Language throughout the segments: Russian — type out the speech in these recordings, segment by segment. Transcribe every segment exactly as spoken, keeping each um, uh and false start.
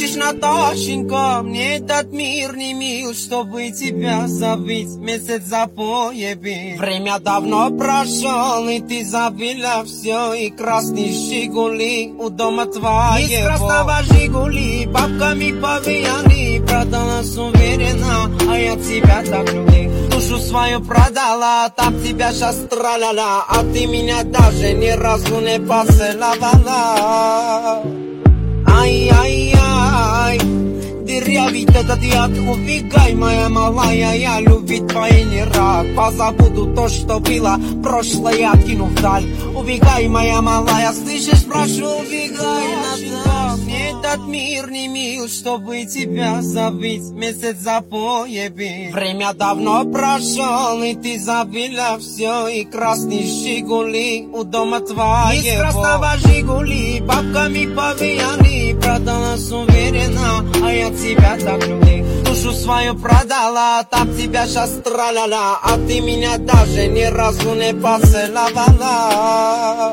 Слышь, Наташенька, мне этот мир не мил, чтобы тебя забыть, месяц запоя бить. Время давно прошло, и ты забыла все, и красный Жигули у дома твоего. Из красного Жигули бабками повеяны, продалась уверенно, а я тебя так люблю. Душу свою продала, так тебя сейчас траля-ля, а ты меня даже ни разу не поцеловала. Ай-яй-яй, дырявить этот яд, убегай, моя малая, я любить твои не рад. Позабуду то, что было, прошлое откину вдаль. Убегай, моя малая, слышишь, прошу, убегай назад. Мне этот мир не мил, чтобы тебя забыть, месяц запоя бить. Время давно прошло, и ты забыла все, и красный Жигули у дома твоего. Из красного Жигули бабками повеяны, продалась уверенно, а я тебя так люблю. Душу свою продала, так тебя сейчас траля-ля, а ты меня даже ни разу не поцеловала.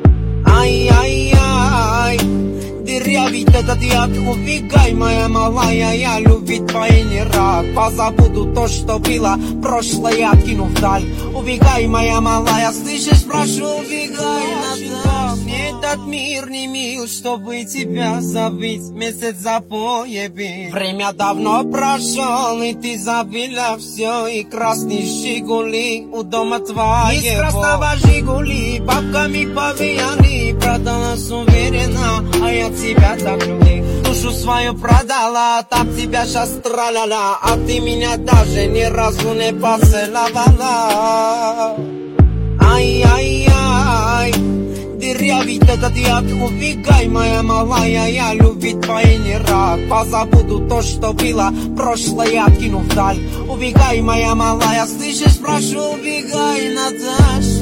Ай-яй-яй, дырявить этот яд, убегай, моя малая, я любить твои не рад. Позабуду то, что было, прошлое откину вдаль. Убегай, моя малая, слышишь, прошу, убегай назад. Мне этот мир не мил, чтобы тебя забыть, месяц запоя бить. Время давно прошло, и ты забыла все, и красный Жигули у дома твоего. Из красного Жигули бабками повеяны, продалась уверенно, а я тебя так люблю. Душу свою продала, так тебя сейчас траля-ля, а ты меня даже ни разу не поцеловала. Ай-яй-яй, дырявить этот яд, убегай, моя малая, я любить твои не рад. Позабуду то, что было, прошлое откину вдаль. Убегай, моя малая, слышишь, прошу, убегай, Наташа.